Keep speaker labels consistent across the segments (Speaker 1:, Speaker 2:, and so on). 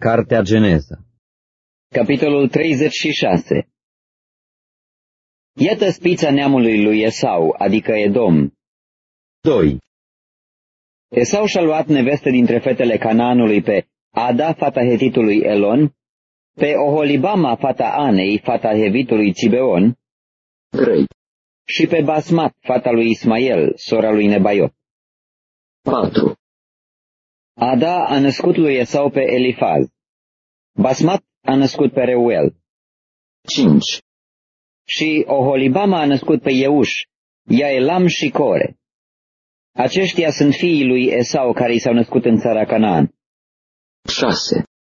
Speaker 1: Cartea Geneza.
Speaker 2: Capitolul 36. Iată spița neamului lui Esau, adică Edom.
Speaker 1: 2.
Speaker 2: Esau și-a luat nevestă dintre fetele Canaanului pe Ada, fata hetitului Elon, pe Oholibama, fata Anei, fata hevitului Țibeon,
Speaker 3: 3.
Speaker 2: și pe Basmat, fata lui Ismael, sora lui Nebaiot.
Speaker 3: 4.
Speaker 2: Ada a născut lui Esau pe Elifaz. Basmat a născut pe Reuel.
Speaker 3: 5.
Speaker 2: Și Oholibama a născut pe Euș, Iaelam și Core. Aceștia sunt fiii lui Esau care i s-au născut în țara Canaan.
Speaker 3: 6.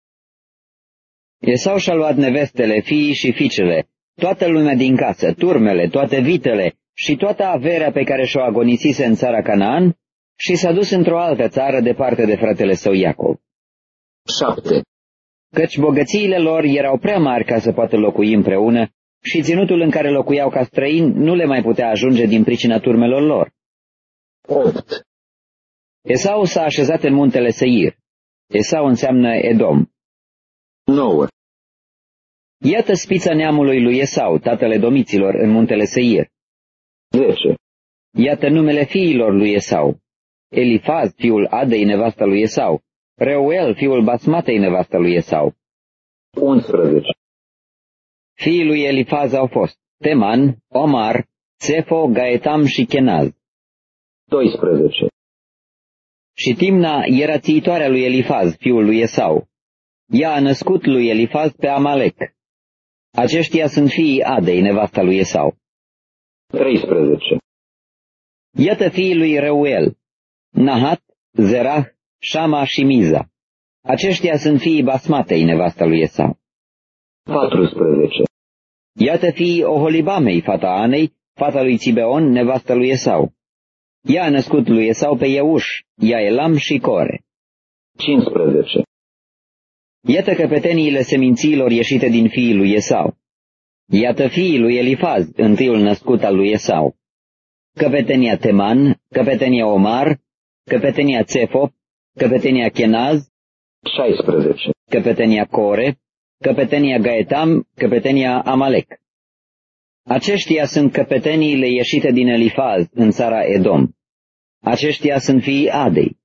Speaker 2: Esau și-a luat nevestele, fiii și fiicele, toată lumea din casă, turmele, toate vitele și toată averea pe care și-o agonisise în țara Canaan și s-a dus într-o altă țară departe de fratele său Iacov.
Speaker 3: 7.
Speaker 2: Căci bogățiile lor erau prea mari ca să poată locui împreună și ținutul în care locuiau ca străini nu le mai putea ajunge din pricina turmelor lor.
Speaker 3: 8.
Speaker 2: Esau s-a așezat în muntele Seir. Esau înseamnă Edom.
Speaker 3: 9.
Speaker 2: Iată spița neamului lui Esau, tatăl edomiților, în muntele Seir.
Speaker 3: 10.
Speaker 2: Iată numele fiilor lui Esau: Elifaz, fiul Adei, nevasta lui Esau; Reuel, fiul Basmatei, nevasta lui Esau.
Speaker 3: 11.
Speaker 2: Fiii lui Elifaz au fost Teman, Omar, Tsefo, Gaetam și Kenaz.
Speaker 3: 12.
Speaker 2: Și Timna era țiitoarea lui Elifaz, fiul lui Esau. Ea a născut lui Elifaz pe Amalek. Aceștia sunt fiii Adei, nevasta lui Esau.
Speaker 3: 13.
Speaker 2: Iată fiii lui Reuel: Nahat, Zerah, Shama și Miza. Aceștia sunt fiii Basmatei, nevasta lui Esau.
Speaker 3: 14.
Speaker 2: Iată fiii Oholibamei, fata Anei, fata lui Țibeon, nevasta lui Esau. Ea a născut lui Esau pe Euș, Iaelam și Core.
Speaker 3: 15.
Speaker 2: Iată căpeteniile semințiilor ieșite din fiii lui Esau. Iată fiii lui Elifaz, întâiul născut al lui Esau: căpetenia Teman, căpetenia Omar, căpetenia Tsefo, căpetenia Kenaz,
Speaker 3: 16.
Speaker 2: căpetenia Core, căpetenia Gaetam, căpetenia Amalek. Aceștia sunt căpeteniile ieșite din Elifaz în țara Edom. Aceștia sunt fiii Adei.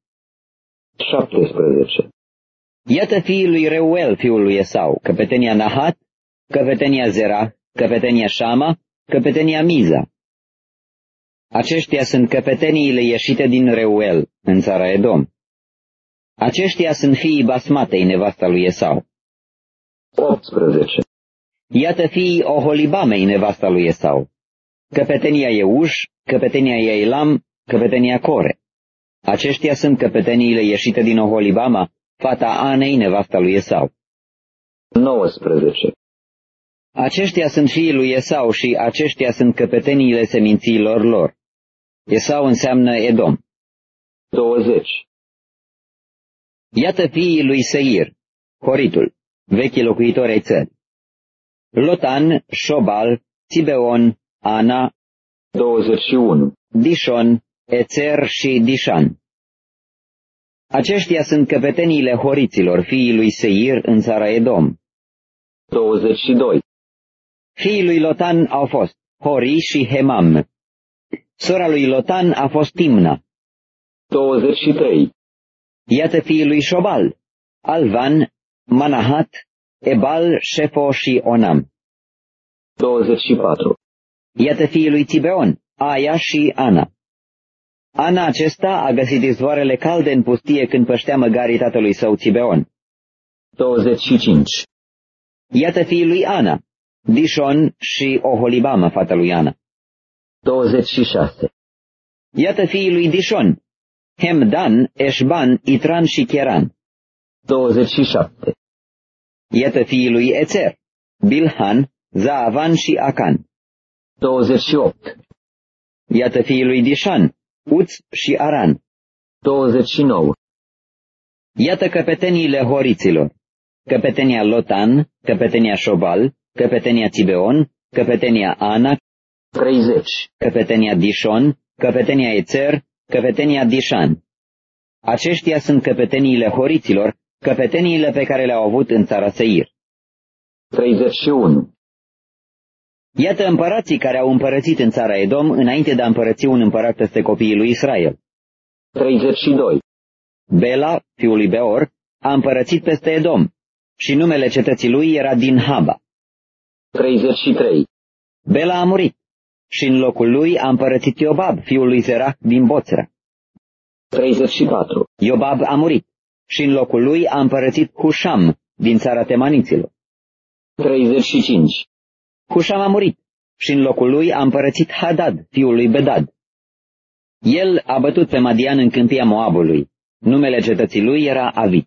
Speaker 3: 17.
Speaker 2: Iată fiii lui Reuel, fiul lui Esau: căpetenia Nahat, căpetenia Zerah, căpetenia Shama, căpetenia Miza. Aceștia sunt căpeteniile ieșite din Reuel în țara Edom. Aceștia sunt fiii Basmatei, nevasta lui Esau.
Speaker 3: 18.
Speaker 2: Iată fiii Oholibamei, nevasta lui Esau: căpetenia Euș, căpetenia Iaelam, căpetenia Core. Aceștia sunt căpeteniile ieșite din Oholibama, fata Anei, nevasta lui Esau.
Speaker 3: 19.
Speaker 2: Aceștia sunt fiii lui Esau și aceștia sunt căpeteniile semințiilor lor. Esau înseamnă Edom.
Speaker 3: 20.
Speaker 2: Iată fiii lui Seir, Horitul, vechii locuitori ai țării: Lotan, Șobal, Țibeon, Ana,
Speaker 3: 21.
Speaker 2: Dishon, Ețer și Dishan. Aceștia sunt căpeteniile horiților, fiii lui Seir în țara Edom.
Speaker 3: 22.
Speaker 2: Fiii lui Lotan au fost Hori și Hemam. Sora lui Lotan a fost Timna.
Speaker 3: 23.
Speaker 2: Iată fiii lui Șobal: Alvan, Manahat, Ebal, Șefo și Onam.
Speaker 3: 24.
Speaker 2: Iată fiii lui Țibeon: Aia și Ana. Ana acesta a găsit izvoarele calde în pustie când păștea măgarii tatălui său Țibeon.
Speaker 3: 25.
Speaker 2: Iată fiii lui Ana: Dishon și Oholibama, fata lui Ana.
Speaker 3: 26.
Speaker 2: Iată fiii lui Dishon: Hemdan, Eșban, Itran și Cheran.
Speaker 3: 27.
Speaker 2: Iată fiii lui Ețer: Bilhan, Zaavan și Acan.
Speaker 3: 28.
Speaker 2: Iată fiii lui Dishan: Uț și Aran.
Speaker 3: 29.
Speaker 2: Iată căpeteniile horiților: căpetenia Lotan, căpetenia Șobal, căpetenia Țibeon, căpetenia Ana,
Speaker 3: 30.
Speaker 2: căpetenia Dishon, căpetenia Ețer, căpetenia Dishan. Aceștia sunt căpeteniile horiților, Căpeteniile pe care le-au avut în țara Seir.
Speaker 3: 31.
Speaker 2: Iată împărații care au împărățit în țara Edom înainte de a împărăți un împărat peste copiii lui Israel.
Speaker 3: 32.
Speaker 2: Bela, fiul lui Beor, a împărățit peste Edom și numele cetății lui era Dinhaba.
Speaker 3: 33.
Speaker 2: Bela a murit și în locul lui a împărățit Iobab, fiul lui Zerah din Boțra.
Speaker 3: 34.
Speaker 2: Iobab a murit și în locul lui a împărățit Hușam din țara Temaniților.
Speaker 3: 35.
Speaker 2: Hușam a murit și în locul lui a împărățit Hadad, fiul lui Bedad. El a bătut pe Madian în câmpia Moabului. Numele cetății lui era Avit.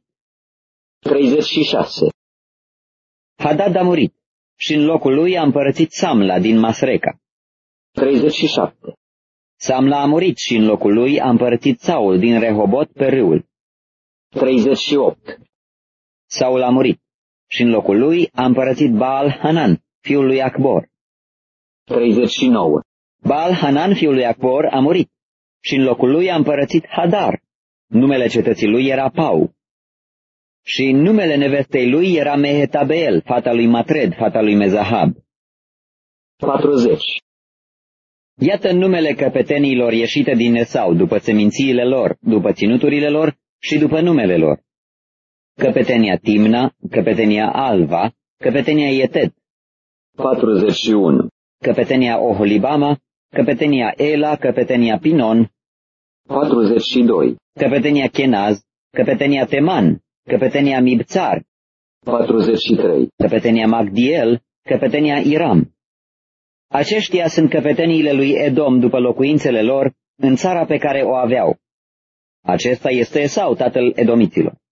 Speaker 3: 36.
Speaker 2: Hadad a murit și în locul lui a împărățit Samla din Masreca.
Speaker 3: 37.
Speaker 2: Samla a murit și în locul lui a împărățit Saul din Rehobot pe râul.
Speaker 3: 38.
Speaker 2: Saul a murit și în locul lui a împărățit Baal Hanan, fiul lui Acbor.
Speaker 3: 39.
Speaker 2: Baal Hanan, fiul lui Acbor, a murit și în locul lui a împărățit Hadar. Numele cetății lui era Pau. Și numele nevestei lui era Mehetabeel, fata lui Matred, fata lui Mezahab.
Speaker 3: 40.
Speaker 2: Iată numele căpeteniilor ieșite din Esau, după semințiile lor, după ținuturile lor și după numele lor. Căpetenia Timna, căpetenia Alva, căpetenia Ietet,
Speaker 3: 41.
Speaker 2: căpetenia Oholibama, căpetenia Ela, căpetenia Pinon,
Speaker 3: 42.
Speaker 2: căpetenia Kenaz, căpetenia Teman, căpetenia Mibțar,
Speaker 3: 43.
Speaker 2: căpetenia Magdiel, căpetenia Iram. Aceștia sunt căpeteniile lui Edom după locuințele lor în țara pe care o aveau. Acesta este Esau, tatăl edomiților.